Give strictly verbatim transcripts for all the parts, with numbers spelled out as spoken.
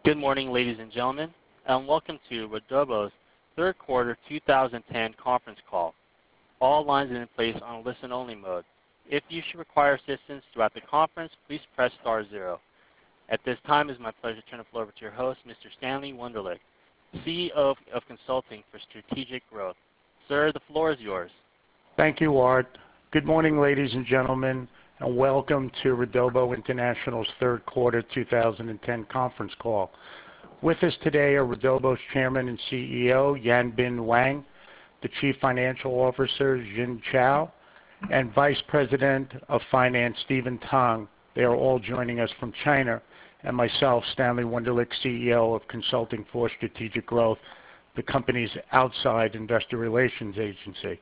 Good morning, ladies and gentlemen, and welcome to Redobo's third quarter two thousand ten conference call. All lines are in place on listen-only mode. If you should require assistance throughout the conference, please press star zero. At this time, it is my pleasure to turn the floor over to your host, Mister Stanley Wunderlich, C E O of, of Consulting for Strategic Growth. Sir, the floor is yours. Thank you, Art. Good morning, ladies and gentlemen, and welcome to Redobo International's third quarter two thousand ten conference call. With us today are Redobo's Chairman and C E O, Yanbing Wang, the Chief Financial Officer, Jin Chao, and Vice President of Finance, Stephen Tang. They are all joining us from China, and myself, Stanley Wunderlich, C E O of Consulting for Strategic Growth, the company's outside investor relations agency.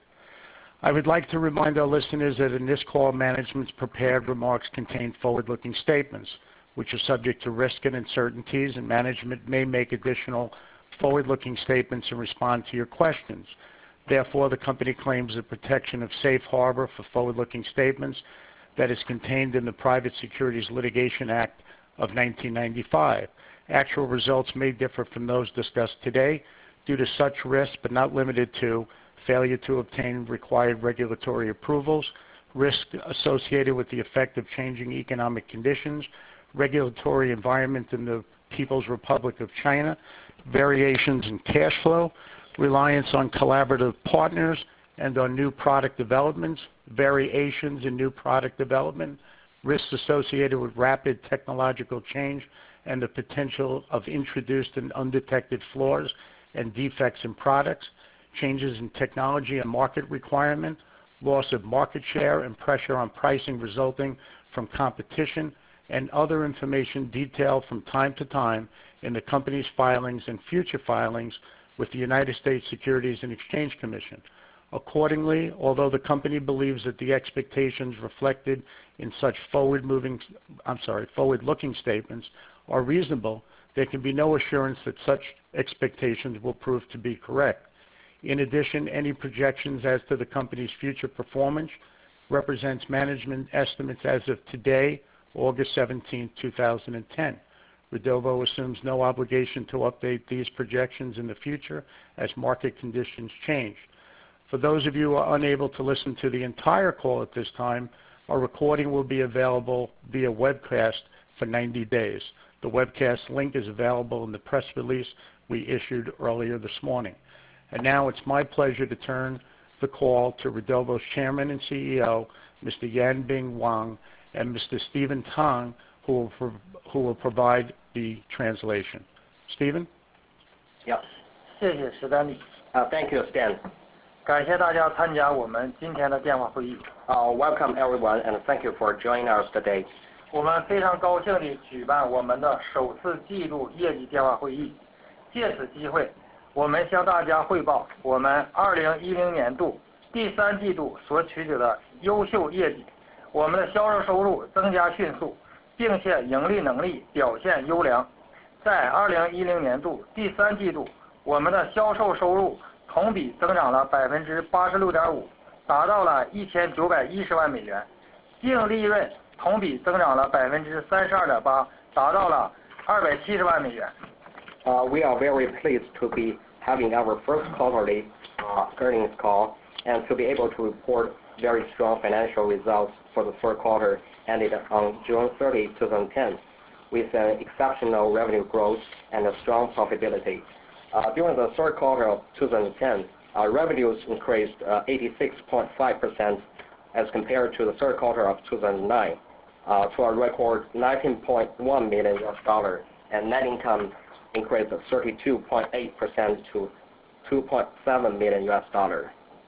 I would like to remind our listeners that in this call, management's prepared remarks contain forward-looking statements, which are subject to risk and uncertainties, and management may make additional forward-looking statements and respond to your questions. Therefore, the company claims the protection of safe harbor for forward-looking statements that is contained in the Private Securities Litigation Act of nineteen ninety-five. Actual results may differ from those discussed today due to such risks, but not limited to failure to obtain required regulatory approvals, risk associated with the effect of changing economic conditions, regulatory environment in the People's Republic of China, variations in cash flow, reliance on collaborative partners and on new product developments, variations in new product development, risks associated with rapid technological change and the potential of introduced and undetected flaws and defects in products, changes in technology and market requirement, loss of market share and pressure on pricing resulting from competition, and other information detailed from time to time in the company's filings and future filings with the United States Securities and Exchange Commission. Accordingly, although the company believes that the expectations reflected in such forward-moving, I'm sorry, forward-looking statements are reasonable, there can be no assurance that such expectations will prove to be correct. In addition, any projections as to the company's future performance represents management estimates as of today, August seventeenth, two thousand ten. Redobo assumes no obligation to update these projections in the future as market conditions change. For those of you who are unable to listen to the entire call at this time, a recording will be available via webcast for ninety days. The webcast link is available in the press release we issued earlier this morning. And now it's my pleasure to turn the call to Redobo's Chairman and C E O, Mister Yanbing Wang, and Mister Stephen Tang, who will, pro who will provide the translation. Stephen? Yeah. 谢谢史丹利。 Uh, thank you, Stan. 感谢大家参加我们今天的电话会议。 Uh, welcome everyone, and thank you for joining us today. 我们非常高兴地举办我们的首次季度业绩电话会议。借此机会，我们向大家汇报我们二零一零年度第三季度所取得的优秀业绩。我们的销售收入增加迅速，并且盈利能力表现优良。在二零一零年度第三季度，我们的销售收入同比增长了百分之八十六点五，达到了一千九百一十万美元。净利润同比增长了百分之三十二点八，达到了二百七十万美元。 Uh, we are very pleased to be having our first quarterly uh, earnings call and to be able to report very strong financial results for the third quarter ended on June thirtieth, twenty ten, with an exceptional revenue growth and a strong profitability. Uh, during the third quarter of twenty ten, our revenues increased uh, eighty-six point five percent as compared to the third quarter of two thousand nine, uh, to a record nineteen point one million U S dollars, and net income increased thirty-two point eight percent to two point seven million U S dollars.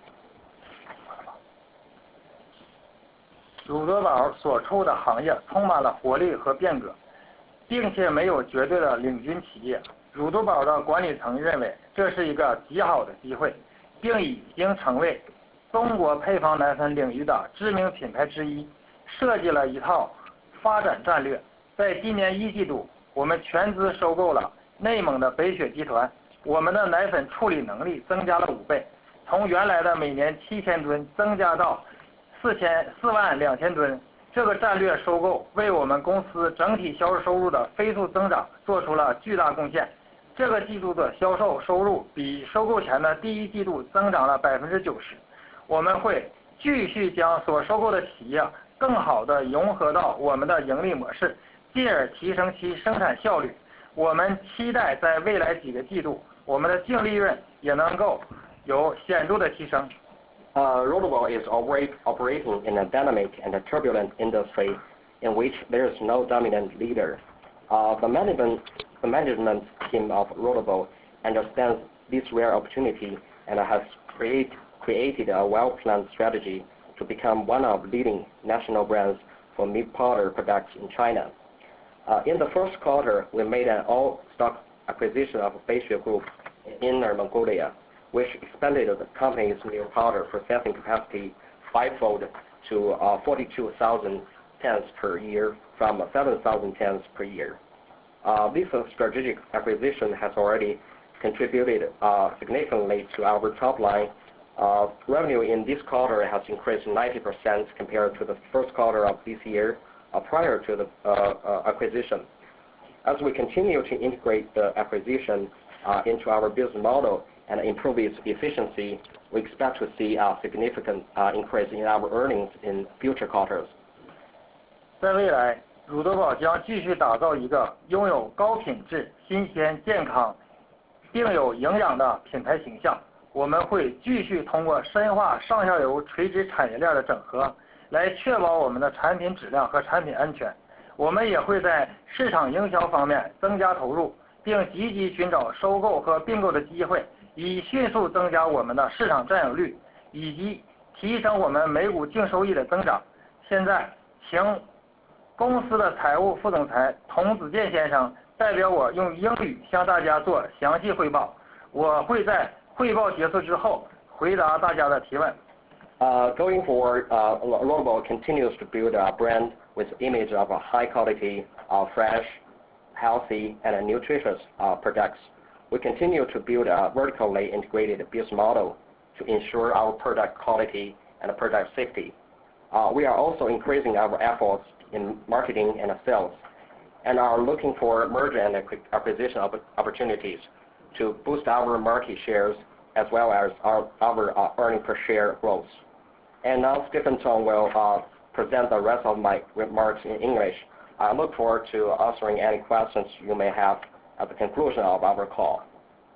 鲁德堡所处的行业充满了活力和变革，并且没有绝对的领军企业。鲁德堡的管理层认为这是一个极好的机会，并已经成为中国配方奶粉领域的知名品牌之一，设计了一套发展战略。在今年一季度，我们全资收购了内蒙的北雪集团，我们的奶粉处理能力增加了五倍，从原来的每年七千吨增加到四千四万两千吨， 这个战略收购为我们公司整体销售收入的飞速增长做出了巨大贡献。这个季度的销售收入比收购前的第一季度增长了百分之九十。我们会继续将所收购的企业更好地融合到我们的盈利模式，进而提升其生产效率。我们期待在未来几个季度，我们的净利润也能够有显著的提升。 Uh, Rotobo is already operating in a dynamic and a turbulent industry in which there is no dominant leader. Uh, the, management, the management team of Rotobo understands this rare opportunity and has create, created a well-planned strategy to become one of leading national brands for milk powder products in China. Uh, in the first quarter, we made an all-stock acquisition of Beixue Group in Inner Mongolia, which expanded the company's milk powder processing capacity fivefold to uh, forty-two thousand tons per year from seven thousand tons per year. Uh, this uh, strategic acquisition has already contributed uh, significantly to our top line. Uh, revenue in this quarter has increased ninety percent compared to the first quarter of this year uh, prior to the uh, uh, acquisition. As we continue to integrate the acquisition uh, into our business model and improve its efficiency, we expect to see a significant uh, increase in our earnings in future quarters. 在未来，乳德宝将继续打造一个拥有高品质、新鲜、健康，并有营养的品牌形象。我们会继续通过深化上下游垂直产业链的整合，来确保我们的产品质量和产品安全。我们也会在市场营销方面增加投入，并积极寻找收购和并购的机会，以迅速增加我们的市场占有率，以及提升我们每股净收益的增长。现在，请公司的财务副总裁童子健先生代表我用英语向大家做详细汇报。我会在汇报结束之后回答大家的提问。 Uh, going forward, uh, Rotobo continues to build a brand with image of a high quality, uh, fresh, healthy, and nutritious uh, products. We continue to build a vertically integrated business model to ensure our product quality and product safety. Uh, we are also increasing our efforts in marketing and sales, and are looking for merger and acquisition opportunities to boost our market shares as well as our, our uh, earning per share growth. And now Stephen Tong will uh, present the rest of my remarks in English. I look forward to answering any questions you may have at the conclusion of our call.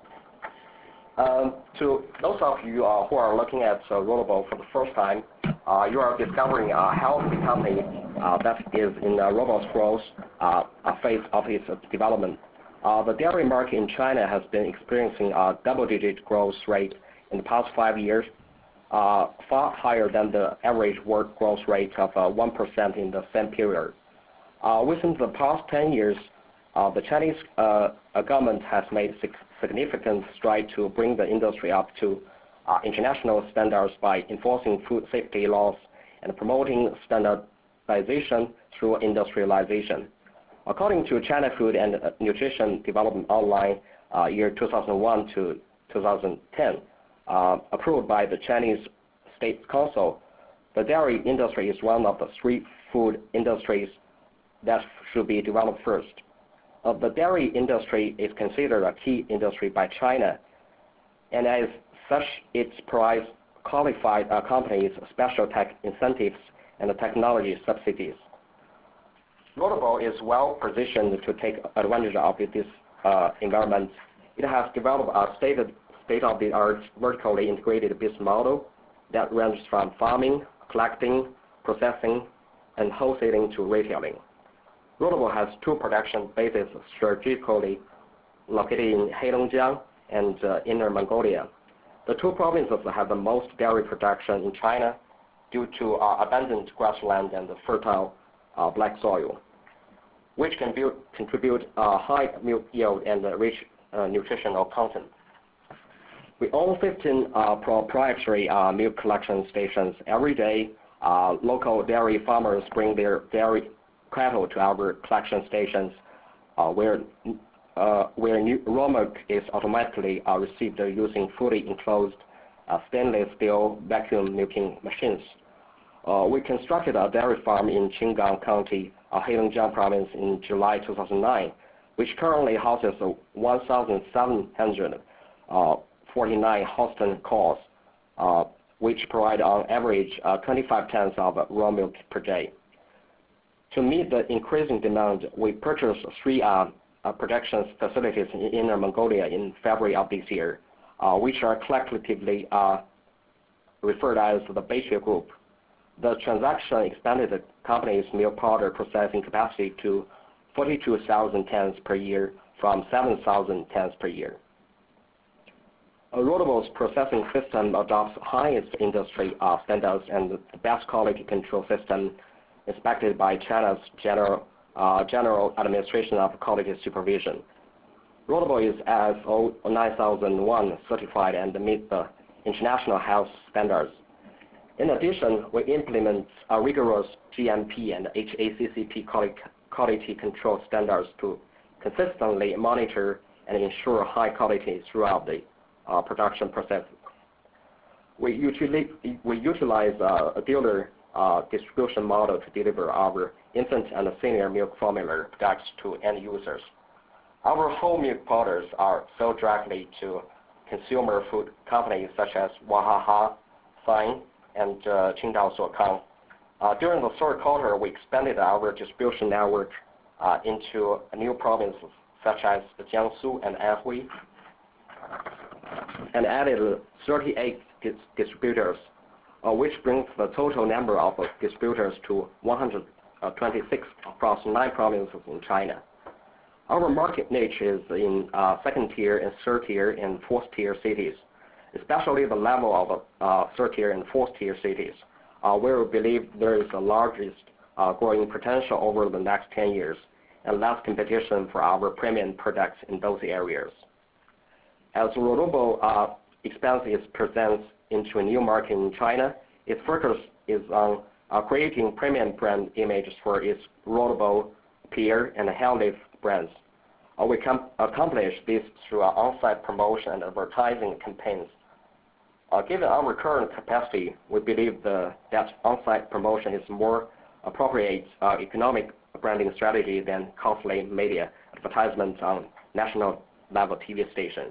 Um, to those of you uh, who are looking at uh, Rotobo for the first time, uh, you are discovering a healthy company uh, that is in a robust growth uh, phase of its development. Uh, the dairy market in China has been experiencing a double-digit growth rate in the past five years, uh, far higher than the average world growth rate of uh, one percent in the same period. Uh, within the past ten years, uh, the Chinese uh, government has made significant strides to bring the industry up to uh, international standards by enforcing food safety laws and promoting standardization through industrialization. According to China Food and Nutrition Development Online, uh, year two thousand one to two thousand ten, uh, approved by the Chinese State Council, the dairy industry is one of the three food industries that should be developed first. Uh, the dairy industry is considered a key industry by China, and as such, it provides qualified uh, companies special tech incentives and technology subsidies. Rotobo is well positioned to take advantage of this uh, environment. It has developed a state-of-the-art vertically integrated business model that ranges from farming, collecting, processing, and wholesaling to retailing. Rotobo has two production bases strategically located in Heilongjiang and uh, Inner Mongolia. The two provinces have the most dairy production in China due to uh, abundant grassland and fertile uh, black soil, which can build, contribute uh, high milk yield and uh, rich uh, nutritional content. We own fifteen uh, proprietary uh, milk collection stations. Every day, uh, local dairy farmers bring their dairy cattle to our collection stations, uh, where uh, where new raw milk is automatically uh, received using fully enclosed uh, stainless steel vacuum milking machines. Uh, we constructed a dairy farm in Qingang County, uh, Heilongjiang Province in July two thousand nine, which currently houses uh, one thousand seven hundred forty-nine Holstein cows, uh, which provide on average uh, twenty-five tons of raw milk per day. To meet the increasing demand, we purchased three uh, uh, production facilities in Inner Mongolia in February of this year, uh, which are collectively uh, referred as the Beitue Group. The transaction expanded the company's milk powder processing capacity to forty-two thousand tons per year from seven thousand tons per year. Rotabo's processing system adopts highest industry uh, standards and the best quality control system inspected by China's General, uh, General Administration of Quality Supervision. Rotabo is I S O nine thousand one certified and meets the international health standards. In addition, we implement a rigorous G M P and H A C C P quality control standards to consistently monitor and ensure high quality throughout the uh, production process. We usually we utilize uh, a dealer uh, distribution model to deliver our infant and senior milk formula products to end users. Our whole milk powders are sold directly to consumer food companies such as Wahaha, Fine, and uh, Qingdao Suokang. Uh, during the third quarter, we expanded our distribution network uh, into new provinces such as Jiangsu and Anhui, and added thirty-eight dis distributors, uh, which brings the total number of uh, distributors to one hundred twenty-six across nine provinces in China. Our market niche is in uh, second tier and third tier and fourth tier cities, especially the level of uh, third tier and fourth tier cities, uh, where we believe there is the largest uh, growing potential over the next ten years and less competition for our premium products in those areas. As Rotabo uh, expands its presence into a new market in China, its focus is on uh, creating premium brand images for its Rotabo, Peer, and Hellleaf brands. Uh, we can accomplish this through our on-site promotion and advertising campaigns. Uh, given our current capacity, we believe the, that on-site promotion is more appropriate uh, economic branding strategy than costly media advertisements on national level T V stations.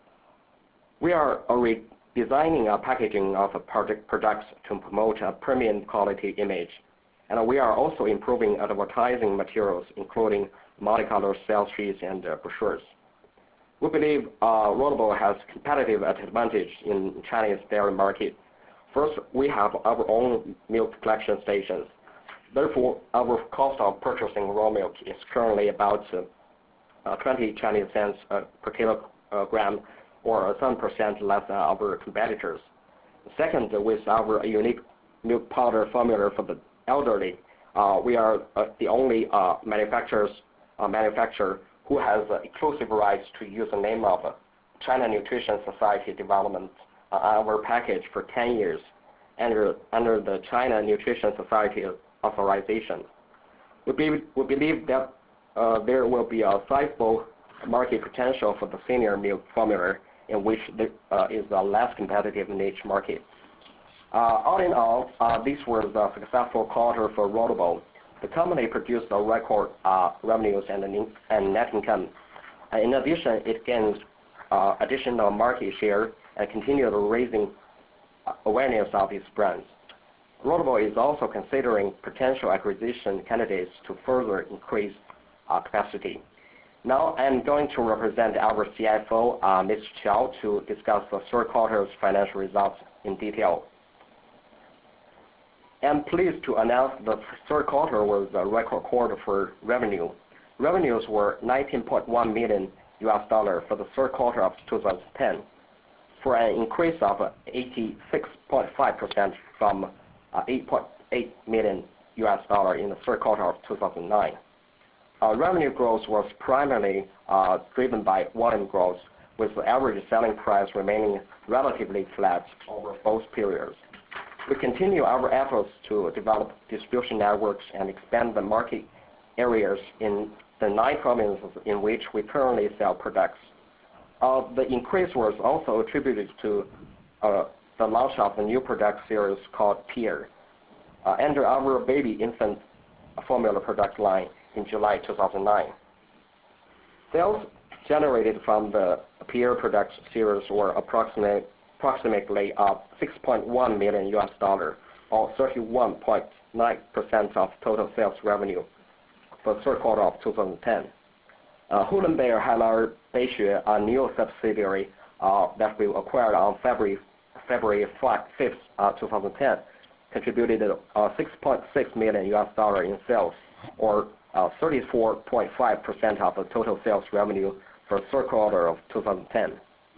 We are redesigning our packaging of product products to promote a premium quality image, and we are also improving advertising materials, including multicolor sales sheets and uh, brochures. We believe uh, Rotabo has competitive advantage in Chinese dairy market. First, we have our own milk collection stations. Therefore, our cost of purchasing raw milk is currently about uh, uh, twenty Chinese cents uh, per kilogram, or seven percent less than our competitors. Second, with our unique milk powder formula for the elderly, uh, we are uh, the only uh, manufacturers uh, manufacturer who has uh, exclusive rights to use the name of uh, China Nutrition Society Development uh, on our package for ten years under, under the China Nutrition Society authorization. We, be, we believe that uh, there will be a sizable market potential for the senior milk formula, in which there uh, is a less competitive niche market. Uh, all in all, uh, this was a successful quarter for Rotabo. The company produced a record uh, revenues and, and net income. And in addition, it gains uh, additional market share and continued raising awareness of its brands. Rotabo is also considering potential acquisition candidates to further increase uh, capacity. Now I'm going to represent our C F O, uh, Mister Qiao, to discuss the third quarter's financial results in detail. I'm pleased to announce the third quarter was a record quarter for revenue. Revenues were nineteen point one million U S dollar for the third quarter of two thousand ten, for an increase of eighty-six point five percent from uh, eight point eight million U S dollar in the third quarter of two thousand nine. Uh, revenue growth was primarily uh, driven by volume growth, with the average selling price remaining relatively flat over both periods. We continue our efforts to develop distribution networks and expand the market areas in the nine provinces in which we currently sell products. Uh, the increase was also attributed to uh, the launch of a new product series called Peer. uh, enter our baby infant formula product line in July two thousand nine. Sales generated from the Pierre product series were approximately, approximately uh, six point one million U S dollar, or thirty-one point nine percent of total sales revenue for the third quarter of two thousand ten. Uh, Hulunbuir Hailar Beixue, a new subsidiary uh, that we acquired on February February fifth, uh, two thousand ten, contributed uh, six point six million U S dollar in sales, or uh, thirty-four point five percent of the total sales revenue for the third quarter of two thousand ten.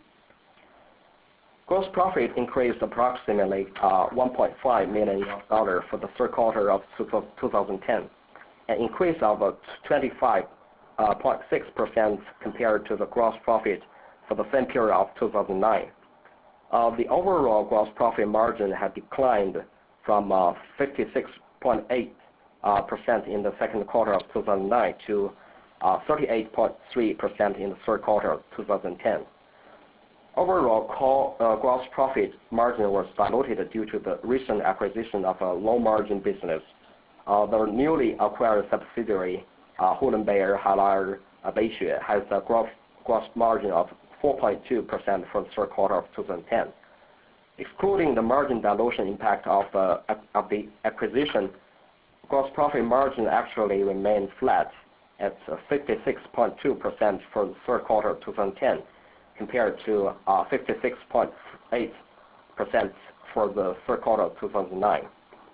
Gross profit increased approximately uh, one point five million U S dollar for the third quarter of two thousand ten, an increase of uh, twenty-five point six percent compared to the gross profit for the same period of two thousand nine. Uh, the overall gross profit margin had declined from uh, fifty-six point eight percent in the second quarter of two thousand nine to uh, thirty-eight point three percent in the third quarter of two thousand ten. Overall call, uh, gross profit margin was diluted due to the recent acquisition of a low-margin business. Uh, the newly acquired subsidiary, uh, Hulunbuir Hailar Beixue, has a gross, gross margin of four point two percent for the third quarter of two thousand ten. Excluding the margin dilution impact of, uh, of the acquisition, gross profit margin actually remained flat at uh, fifty-six point two percent for the third quarter of two thousand ten, compared to uh, fifty-six point eight percent for the third quarter of two thousand nine.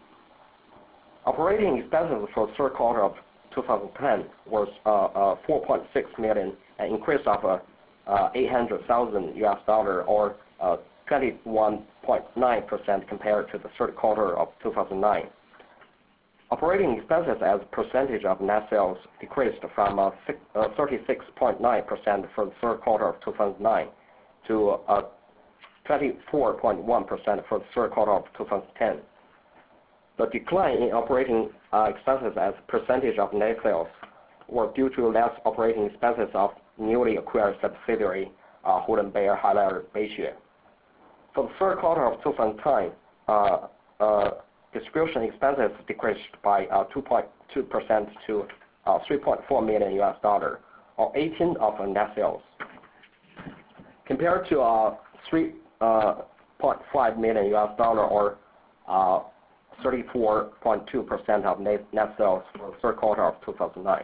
Operating expenses for the third quarter of two thousand ten was uh, uh, four point six million, an increase of uh, uh, eight hundred thousand U S dollar, or uh, twenty-one point nine percent compared to the third quarter of two thousand nine. Operating expenses as a percentage of net sales decreased from uh, uh, thirty-six point nine percent for the third quarter of two thousand nine to uh, twenty-four point one percent for the third quarter of two thousand ten. The decline in operating uh, expenses as a percentage of net sales were due to less operating expenses of newly acquired subsidiary, uh, Hulunbuir Hailar Beixue. For the third quarter of two thousand ten, uh, uh, distribution expenses decreased by uh, two point two percent to uh, three point four million U S dollar, or eighteen of net sales, compared to uh, three point five million U S dollar, or uh, thirty-four point two percent of net, net sales for the third quarter of two thousand nine.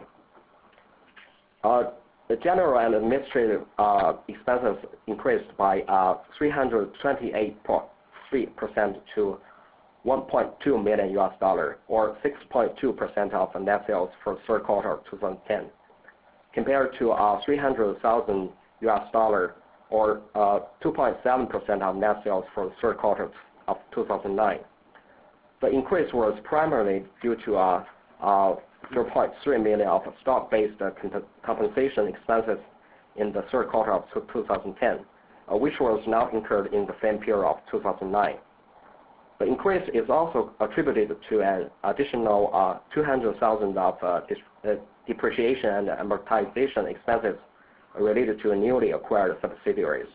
Uh, the general and administrative uh, expenses increased by uh, three hundred twenty-eight point three percent to one point two million U S dollar, or six point two percent of net sales for the third quarter of two thousand ten, compared to uh, three hundred thousand U S dollar, or uh, two point seven percent of net sales for the third quarter of two thousand nine. The increase was primarily due to uh, uh, zero point three million of stock-based uh, compensation expenses in the third quarter of two thousand ten, uh, which was not incurred in the same period of two thousand nine. The increase is also attributed to an additional uh, two hundred thousand dollars of uh, uh, depreciation and amortization expenses related to newly acquired subsidiaries.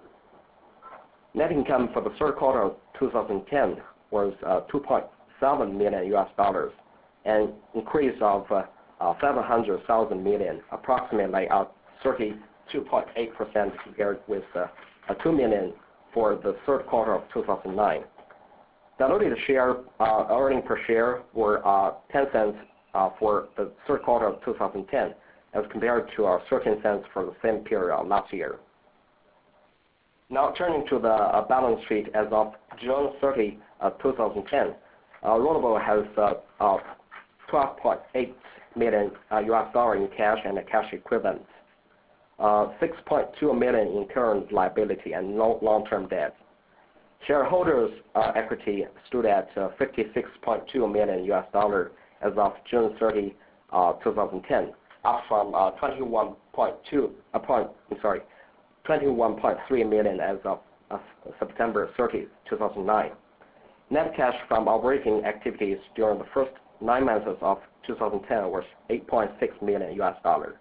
Net income for the third quarter of two thousand ten was uh, two point seven million U S dollars, an increase of uh, uh, seven hundred thousand million, approximately uh, thirty-two point eight percent compared with uh, uh, two million for the third quarter of two thousand nine. Diluted share uh, earnings per share were uh, ten cents uh, for the third quarter of two thousand ten, as compared to uh, thirteen cents for the same period last year. Now turning to the uh, balance sheet as of June thirtieth, uh, two thousand ten, uh, Rudable has uh, uh, twelve point eight million uh, U S dollar in cash and cash equivalents, uh, six point two million in current liability and no long-term debt. Shareholders' uh, equity stood at uh, fifty-six point two million U S dollar as of June thirtieth, uh, two thousand ten, up from uh, twenty-one point two, uh, point, sorry, twenty-one point three million as of uh, September thirtieth, two thousand nine. Net cash from operating activities during the first nine months of two thousand ten was eight point six million U S dollar.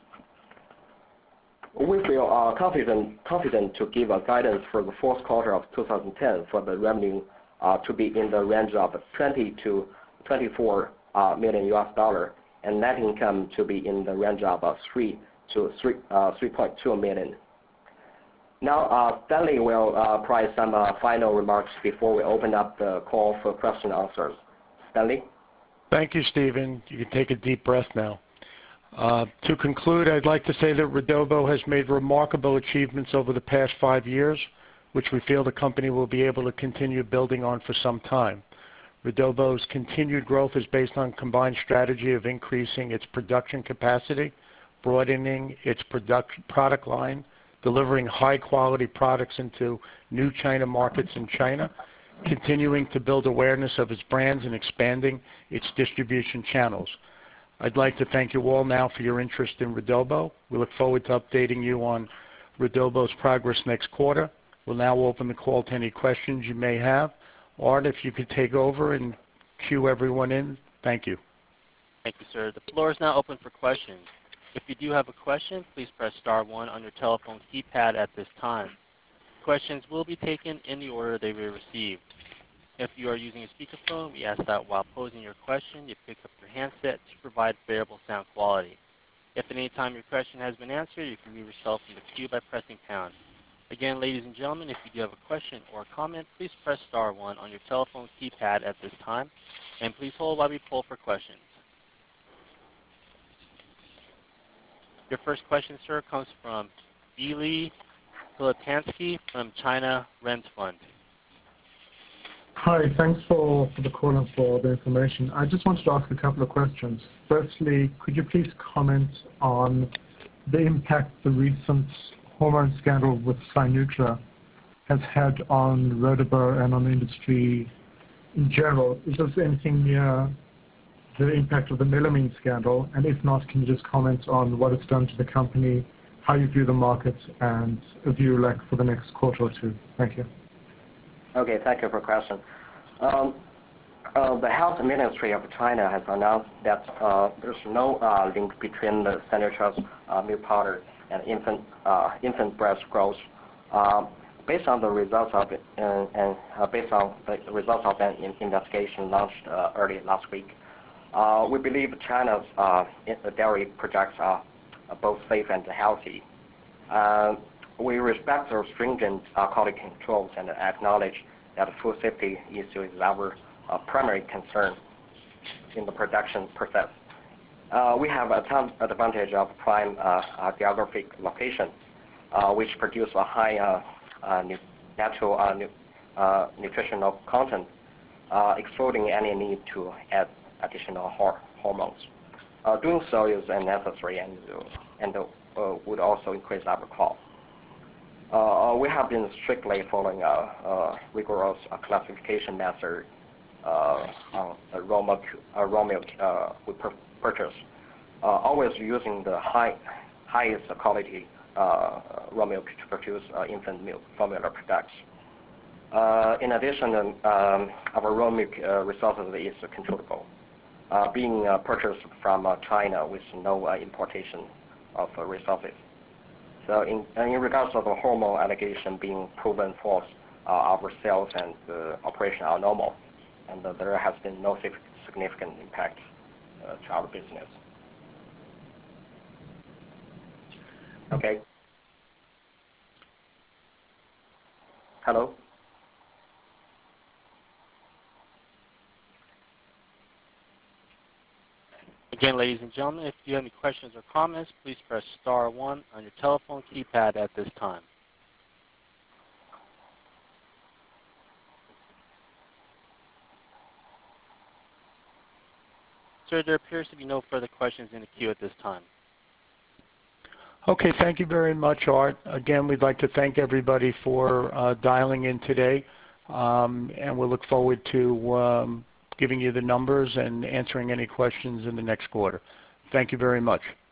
We feel uh, confident confident to give a guidance for the fourth quarter of two thousand ten for the revenue uh, to be in the range of twenty to twenty-four uh, million U S dollar, and net income to be in the range of uh, three to three uh, three point two million. Now, uh, Stanley will uh, provide some uh, final remarks before we open up the call for question and answers. Stanley? Thank you, Stephen. You can take a deep breath now. Uh, to conclude, I'd like to say that Redobo has made remarkable achievements over the past five years, which we feel the company will be able to continue building on for some time. Redobo's continued growth is based on a combined strategy of increasing its production capacity, broadening its product, product line, delivering high-quality products into new China markets in China, continuing to build awareness of its brands, and expanding its distribution channels. I'd like to thank you all now for your interest in Redobo. We look forward to updating you on Redobo's progress next quarter. We'll now open the call to any questions you may have. Art, if you could take over and cue everyone in, thank you. Thank you, sir. The floor is now open for questions. If you do have a question, please press star one on your telephone keypad at this time. Questions will be taken in the order they were received. If you are using a speakerphone, we ask that while posing your question, you pick up your handset to provide variable sound quality. If at any time your question has been answered, you can remove yourself from the queue by pressing pound. Again, ladies and gentlemen, if you do have a question or a comment, please press star one on your telephone keypad at this time, and please hold while we poll for questions. Your first question, sir, comes from Eli Filipansky from China Rent Fund. Hi, thanks for, for the call and for the information. I just wanted to ask a couple of questions. Firstly, could you please comment on the impact the recent hormone scandal with Sinutra has had on Redobo and on the industry in general? Is there anything near the impact of the melamine scandal? And if not, can you just comment on what it's done to the company, how you view the market, and a view like for the next quarter or two? Thank you. Okay, thank you for the question. Um, uh, the Health Ministry of China has announced that uh, there's no uh, link between the Sinutra's uh, milk powder and infant uh, infant breast growth. Uh, based on the results of it, uh, and uh, based on the results of an investigation launched uh, early last week, uh, we believe China's uh, dairy products are both safe and healthy. Uh, We respect the stringent uh, quality controls and acknowledge that food safety issue is our uh, primary concern in the production process. Uh, we have a ton advantage of prime uh, uh, geographic location, uh, which produce a high uh, uh, nu natural uh, nu uh, nutritional content, uh, excluding any need to add additional hor hormones. Uh, doing so is unnecessary and, and uh, would also increase our cost. Uh, we have been strictly following a, a rigorous uh, classification method uh, on the raw milk, uh, raw milk uh, we purchase, uh, always using the high, highest quality uh, raw milk to produce uh, infant milk formula products. Uh, in addition, um, our raw milk uh, resources is controllable, uh, being uh, purchased from uh, China with no uh, importation of uh, resources. So in, in regards to the hormone allegation being proven false, uh, our sales and uh, operation are normal, and uh, there has been no significant impact uh, to our business. Okay. Hello? Again, ladies and gentlemen, if you have any questions or comments, please press star one on your telephone keypad at this time. Sir, there appears to be no further questions in the queue at this time. Okay, thank you very much, Art. Again, we'd like to thank everybody for uh, dialing in today, um, and we'll look forward to um, giving you the numbers and answering any questions in the next quarter. Thank you very much.